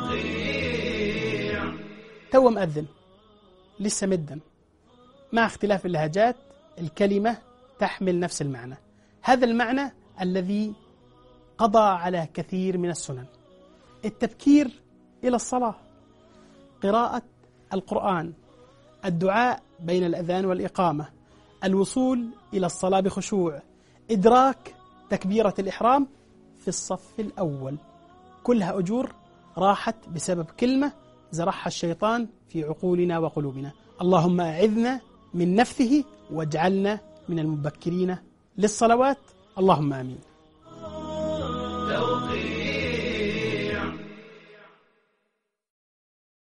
تو مأذن لسه مدا، مع اختلاف اللهجات الكلمة تحمل نفس المعنى. هذا المعنى الذي قضى على كثير من السنن: التبكير إلى الصلاة، قراءة القرآن، الدعاء بين الأذان والإقامة، الوصول إلى الصلاة بخشوع، إدراك تكبيرة الإحرام في الصف الأول. كلها أجور راحت بسبب كلمة زرعها الشيطان في عقولنا وقلوبنا. اللهم أعذنا من نفثه واجعلنا من المبكرين للصلوات، اللهم آمين.